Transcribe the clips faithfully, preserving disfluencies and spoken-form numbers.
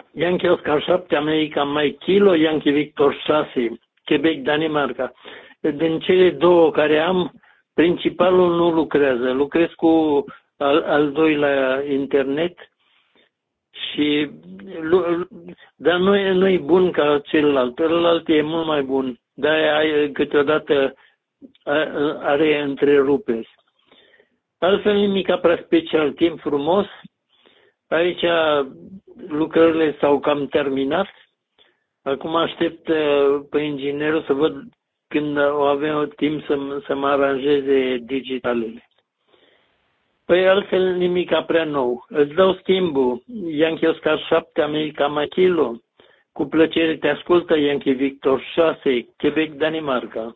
Yankee Oscar șapte, America Mike Kilo, Yankee Victor șase, Quebec, Danemarca. Din cele două care am, principalul nu lucrează. Lucrez cu al, al doilea internet, și, dar nu e, nu e bun ca celălalt. Celălalt e mult mai bun, dar câteodată are întreruperi. Altfel nimic prea special, timp frumos. Aici lucrările s-au cam terminat. Acum aștept pe inginerul să văd când o avem timp să, să mă aranjeze digitalele. Păi altfel nimic prea nou. Îți dau schimbul. Yankee Oscar șapte, America Mike Kilo. Cu plăcere te ascultă, Yankee Victor șase, Quebec, Danemarca.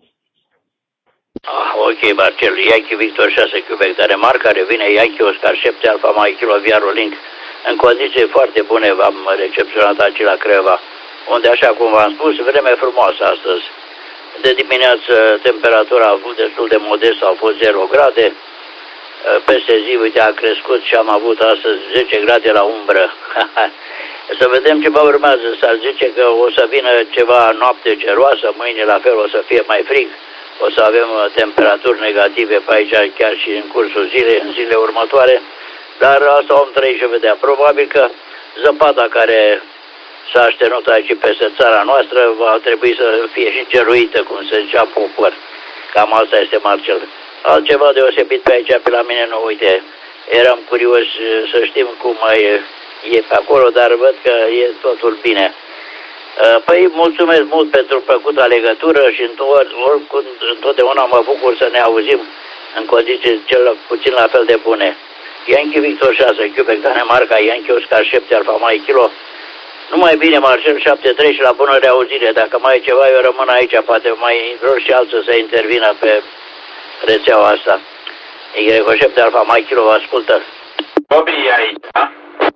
Ah, ok, Marcel. Yankee Victor șase, Quebec, Danemarca. Revine Yankee Oscar șapte, Alfa Mike Kilo, Viarolink. În condiții foarte bune v-am recepționat aici la Creva, unde, așa cum v-am spus, vreme frumoasă astăzi. De dimineață temperatura a fost destul de modestă, au fost zero grade. Peste zi, uite, a crescut și am avut astăzi zece grade la umbră. Să vedem ce vă urmează. S-ar zice că o să vină ceva noapte ceroasă, mâine la fel o să fie mai frig. O să avem temperaturi negative pe aici chiar și în cursul zilei, în zilele următoare. Dar asta om trăi și vedea. Probabil că zăpada care s-a așternut aici peste țara noastră va trebui să fie și ceruită, cum se zicea popor. Cam asta este, Marcel. Altceva deosebit pe aici, pe la mine nu, uite, eram curios să știm cum mai e pe acolo, dar văd că e totul bine. Păi, mulțumesc mult pentru plăcuta legătură și oricum, întotdeauna mă bucur să ne auzim în condiții cel puțin la fel de bune. Yankee Victor șase, Quebec, Danemarca, Yankee Oscar șapte, Alfa Mike Kilo. Numai bine, Marcel, șapte trei și la bună reauzire. Dacă mai e ceva, eu rămân aici, poate mai vreau și alții să intervină pe rețeaua asta. Y șapte, Alfa Mike Kilo, vă ascultă. Bobby e aici, da?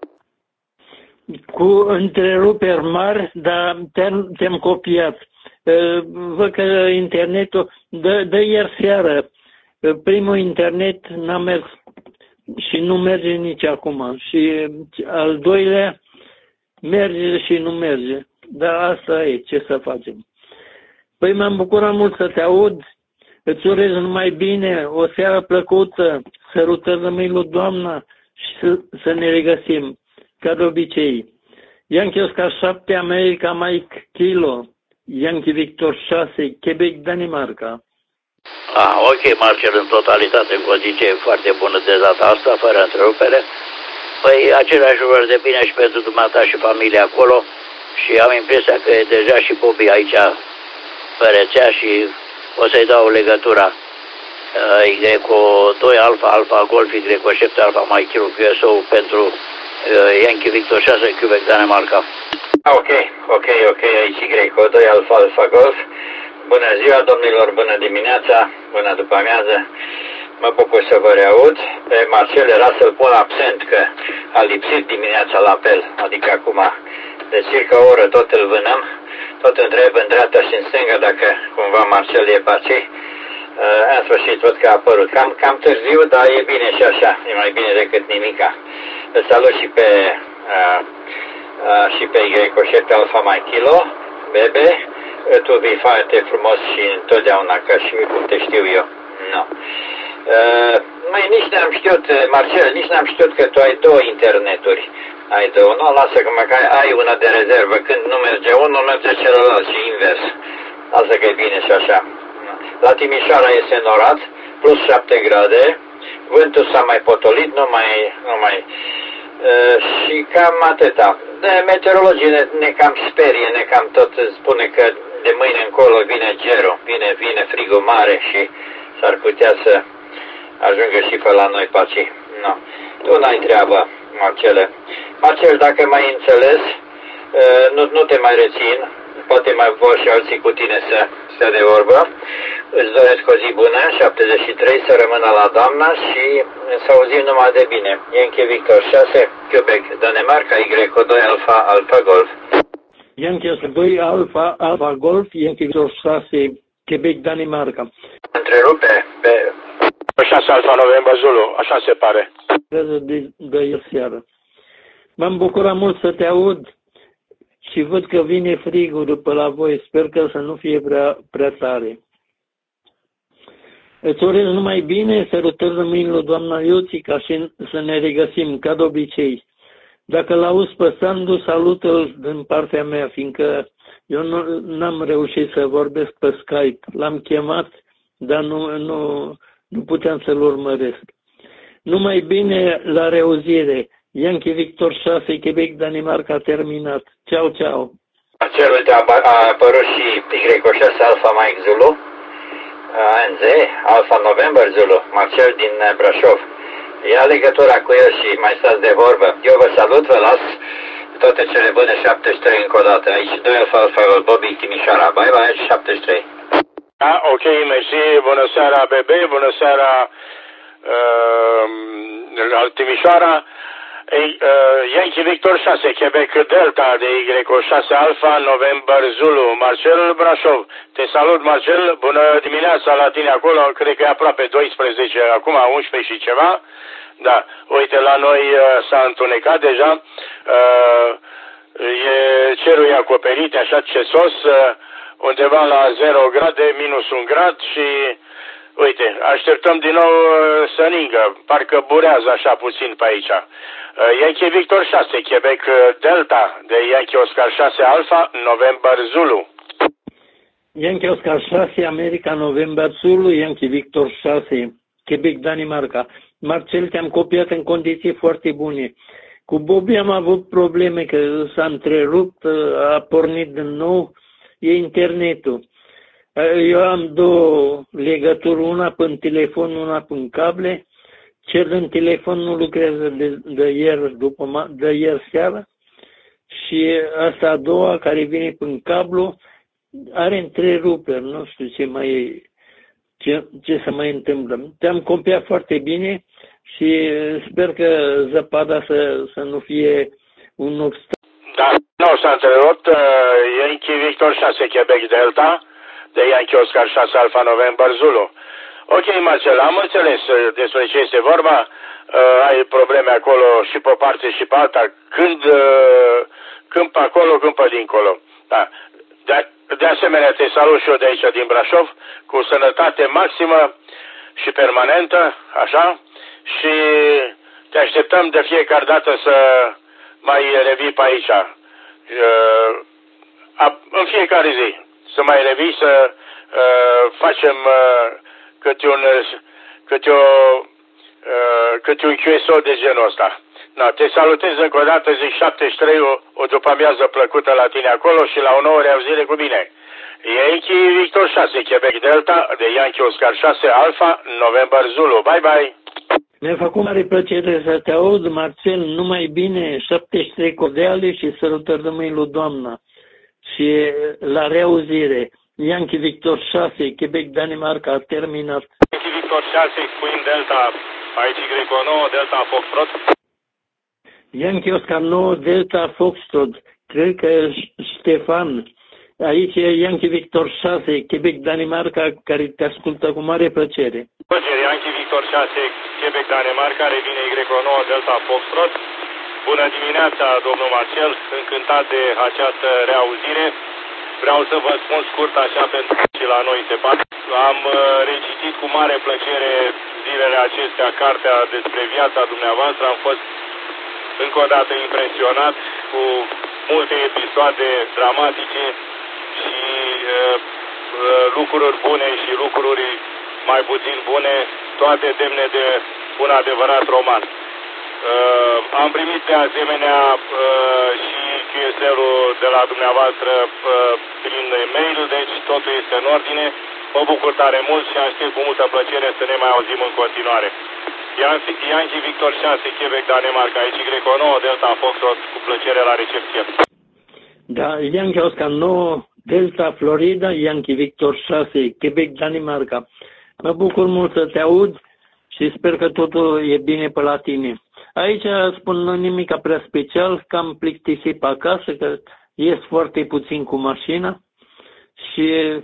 Cu întreruperi mari, dar te-am copiat. Văd că internetul, dă, dă ieri seară, primul internet n-a mers și nu merge nici acum. Și al doilea merge și nu merge. Dar asta e, ce să facem. Păi m-am bucurat mult să te aud. Îți urez numai bine, o seară plăcută, sărutări de mâini lui Doamna și să, să ne regăsim, ca de obicei. Yankee Oscar șapte, America Mike Kilo, Yankee Victor șase, Quebec, Danemarca. Ah, ok, Marcel, în totalitate, în condiție foarte bună de data asta, fără întrerupere. Păi, același lucruri de bine și pentru dumneata și familia acolo și am impresia că e deja și Bobby aici pe rețea și o să-i dau legătura. Y doi Alfa, Alfa Golf, Y șapte, Alfa Mike Kilo, Q S O pentru Yankee Victor șase, Quebec, Danemarca. Ok, ok, ok, aici Y doi Alfa, Alfa Golf. Bună ziua, domnilor, bună dimineața, bună după amiază. Mă bucur să vă reaud. Pe Marcel era să-l pun absent, că a lipsit dimineața la apel, adică acum de circa o oră tot îl vânăm. Tot întreb în dreapta și în stânga dacă cumva Marcel e pe aici. Uh, în sfârșit văd că a apărut. Cam, cam târziu, dar e bine și așa. E mai bine decât nimica. Îl salut și pe uh, uh, și pe Y șapte Alfa Mike Kilo, bebe. Tu vei foarte frumos și întotdeauna, ca și cum te știu eu. Nu. Uh, mai nici n-am știut, Marcel, nici n-am știut că tu ai două interneturi. Ai două, nu, lasă că măcar ai una de rezervă. Când nu merge unul, merge celălalt și invers. Lasă că e bine și așa. La Timișoara este norat, plus șapte grade, vântul s-a mai potolit, nu mai... Nu mai uh, și cam atâta. De meteorologii ne, ne cam sperie, ne cam tot spune că de mâine încolo vine gerul, vine, vine frigul mare și s-ar putea să ajungă și pe la noi paci. Nu. Tu n-ai treabă, Marcele. Marcel, dacă m-ai înțeles, nu, nu te mai rețin, poate mai vor și alții cu tine să stea de vorbă. Îți doresc o zi bună, șaptezeci și trei, să rămână la doamna și să auzim numai de bine. Yankee Victor șase, Quebec, Danemarca, Y doi Alfa, Alfa Golf. Yankee doi Alfa, Alfa Golf, Yankee Victor șase, Quebec, Danemarca. Întrerupe pe... șase Alfa November Zulu, așa se pare. De, de ieri seară. M-am bucurat mult să te aud și văd că vine frigul după la voi. Sper că să nu fie prea, prea tare. Îți urez numai bine, sărutări de mâinile doamna Iuțica și să ne regăsim ca de obicei. Dacă l-auzi pe Sandu, salută-l din partea mea, fiindcă eu nu n-am reușit să vorbesc pe Skype. L-am chemat, dar nu, nu, nu puteam să-l urmăresc. Numai bine, la reauzire. Yankee Victor șase, Quebec, Danemarca, terminat. Ceau, ceau. Marcel, uite, a, a apărut și Y șase Alpha Mike Zulu, A N Z, Alpha November Zulu, Marcel din Brașov. Ia legătura cu el și mai stați de vorbă. Eu vă salut, vă las toate cele bune, șaptezeci și trei încă o dată. Aici doi Alpha Alpha Bobby Timișoara. Bye bye, șaptezeci și trei. Da, ok, mersi, bună seara bebe, bună seara uh, Timișoara. Ei, uh, Yankee Victor șase, Quebec Delta de Y șase Alpha November Zulu, Marcel Brașov. Te salut, Marcel, bună dimineața la tine acolo, cred că e aproape doisprezece, acum unsprezece și ceva. Da, uite, la noi uh, s-a întunecat deja, uh, e, cerul e acoperit, așa cesos, uh, undeva la zero grade, minus un grad și, uite, așteptăm din nou uh, să ningă, parcă burează așa puțin pe aici. Uh, Yankee Victor șase, Quebec Delta, de Yankee Oscar șase Alpha, November Zulu. Yankee Oscar șase, America, November Zulu, Yankee Victor șase, Quebec, Danemarca. Marcel, te-am copiat în condiții foarte bune. Cu Bobby am avut probleme, că s-a întrerupt, a pornit din nou, e internetul. Eu am două legături, una pe telefon, una pe cable. Cel din telefon nu lucrează de, de, ieri, după, de ieri seara și asta a doua, care vine pe cablu, are întreruperi, nu știu ce mai ce, ce să mai întâmplă. Te-am copiat foarte bine și sper că zăpada să, să nu fie un obstacol. Da, nu s-a întrerupt. Uh, Yankee Victor șase, Quebec Delta, de Yankee Oscar șase Alpha November Zulu. Ok, Marcel, am înțeles despre ce este vorba. Uh, ai probleme acolo și pe parte și pe alta. Când, uh, când pe acolo, când pe dincolo. Da. De, de asemenea, te salut și eu de aici, din Brașov, cu sănătate maximă și permanentă, așa, și te așteptăm de fiecare dată să mai revii pe aici. Uh, a, în fiecare zi, să mai revii, să uh, facem uh, câte un, câte o, uh, câte un Q S O de genul ăsta. No, te salutez încă o dată, zic șaptezeci și trei, o, o după-amiază plăcută la tine acolo și la o nouă reauzire cu bine. Yankee Victor șase, Quebec Delta, de Yankee Oscar șase Alpha, November Zulu. Bye bye! Mi-a făcut mare plăcere să te aud, Marcel, numai bine, șaptezeci și trei cordiale și sărutări de mâini lui doamna. Și la reauzire, Yankee Victor șase, Quebec, Danemarca, a terminat. Yankee Victor șase, Queen Delta, aici Y nouă, Delta Foxtrot. Yankee Oscar nouă, Delta Foxtrot, cred că Ștefan. Aici e Yankee Victor șase, Quebec, Danemarca, care te ascultă cu mare plăcere. Yankee Victor șase, Quebec, Danemarca, revine Y nouă, Delta Foxtrot. Bună dimineața, domnul Marcel, încântat de această reauzire. Vreau să vă spun scurt așa pentru că la noi se poate. Am recitit cu mare plăcere zilele acestea cartea despre viața dumneavoastră. Am fost încă o dată impresionat cu multe episoade dramatice și uh, lucruri bune și lucruri mai puțin bune, toate demne de un adevărat roman. Uh, am primit de asemenea uh, și Q S L-ul de la dumneavoastră uh, prin e-mail, deci totul este în ordine. Mă bucur tare mult și aștept cu multă plăcere să ne mai auzim în continuare. Yankee Victor șase, Quebec, Danemarca, aici Y nouă, Delta Foxtrot, cu plăcere la recepție. Da, Yankee Oscar nouă, Delta, Florida, Yankee Victor șase, Quebec, Danemarca. Mă bucur mult să te aud și sper că totul e bine pe la tine. Aici spun nimic prea special, că am plictisit pe acasă, că ies foarte puțin cu mașina și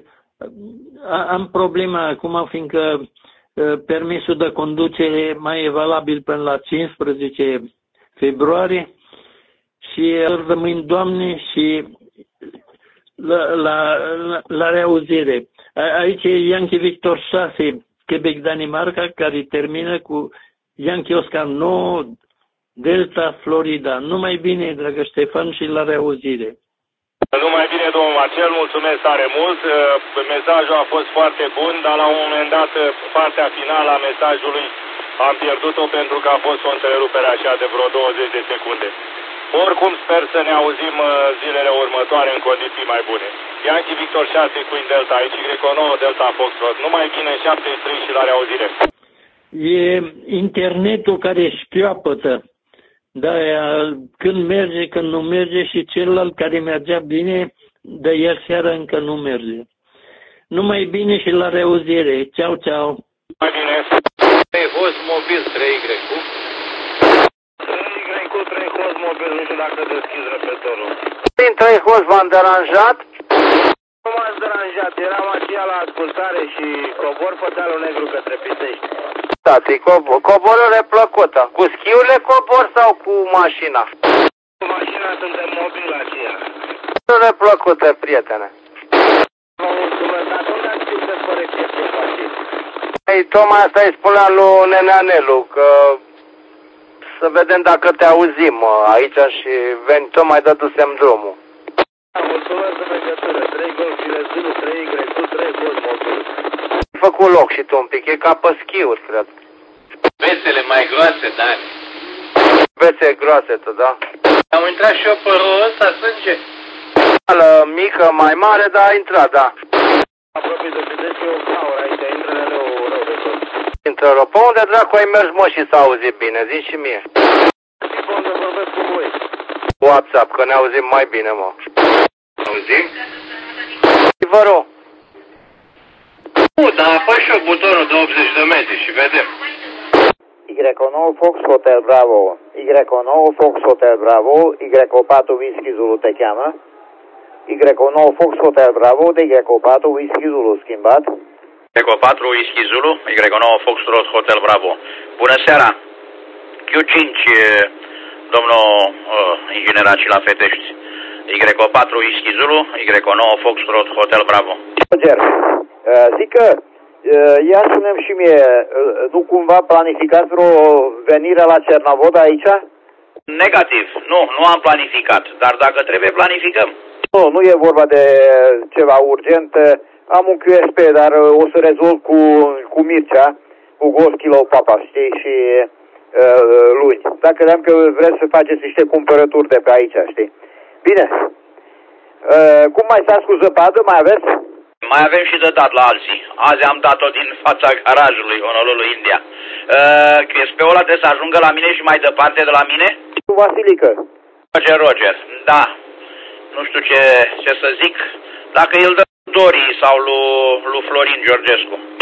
am problema acum, fiindcă permisul de conducere mai e valabil până la cincisprezece februarie și de mâini, Doamne, și la, la, la, la reauzire. Aici e Yankee Victor șase, Quebec, Danemarca, care termină cu Yankee Oscar nouă, Delta, Florida. Numai bine, dragă Ștefan, și la reauzire. Numai bine, domnul Marcel, mulțumesc tare mult. Mesajul a fost foarte bun, dar la un moment dat, partea finală a mesajului am pierdut-o pentru că a fost o întrerupere așa de vreo douăzeci de secunde. Oricum sper să ne auzim zilele următoare în condiții mai bune. Yankee Victor șase, Queen Delta, aici Y nouă, Delta Foxtrot. Numai bine, șaptezeci și trei și la reauzire. E internetul care șchioapătă. Da, când merge, când nu merge, și celălalt care mergea bine, de ieri seara încă nu merge. Numai bine și la reauzire. Ceau, ceau. Mai bine. trei host mobil, trei Y cu. trei Y cu, trei host mobil, nu știu dacă deschizi repetorul. Din trei host v-am deranjat? Nu m-ați deranjat, eram aceea la ascultare și cobor pe dealul negru către Pitești. Tati, co- coborâre plăcută. Cu schiurile cobor sau cu mașina? Cu mașina suntem mobil aceea. Coborâre plăcută, prietene. Vă mulțumesc, dar unde ați știut să spune chestii faceți? Ei, tocmai asta îi spuneam lui Neneanelu, că să vedem dacă te auzim aici și veni, tocmai dădusem drumul. Da, mulțumesc de legătură. trei golfile Zulu, trei Y cu, trei host mobil. Ai făcut loc și tu un pic, e ca pe schiuri, cred. Vesele mai groase, da. Vețe groase tu, da? Am intrat și eu pe roul ăsta, sânge. Mică, mai mare, dar a intrat, da. Apropie de Pitești e o gaură aici, intră în rău, rău de tot. Intră rău. Pe unde dracu ai mers, mă, și s-a auzit bine? Zi și mie. Și pe unde vorbesc cu voi? WhatsApp, că ne auzim mai bine, mă. Auzim? Vă rog. Nu, dar apăși și eu butonul de optzeci de metri și vedem. Y nouă Fox Hotel Bravo, Y nouă Fox Hotel Bravo, Y patru Whisky Zulu te cheamă. Y nouă Fox Hotel Bravo, de Y patru Whisky Zulu schimbat. Y patru Whisky Zulu, Y nouă Foxtrot Hotel Bravo. Bună seara! Q cinci, domnul uh, inginer Acila Fetești. Y patru Whisky Zulu, Y nouă Foxtrot Hotel Bravo. Roger, uh, zic că uh, ia spune și mie, uh, nu cumva planificați vreo venire la Cernavodă aici? Negativ, nu, nu am planificat, dar dacă trebuie planificăm. Nu, nu e vorba de ceva urgent. Am un Q S P, dar o să rezolv cu, cu Mircea, cu Goschilou Papa, știi, și uh, luni. Dar credeam că vreți să faceți niște cumpărături de pe aici, știi. Bine. Uh, cum mai stați cu zăpadă? Mai aveți? Mai avem și de dat la alții. Azi am dat-o din fața garajului Honolulu, India. Uh, Q S P-ul ăla trebuie să ajungă la mine și mai departe de la mine? Cu Vasilică. Roger, Roger, da. Nu știu ce, ce să zic. Dacă îl dă Dori sau lui, lui Florin Georgescu.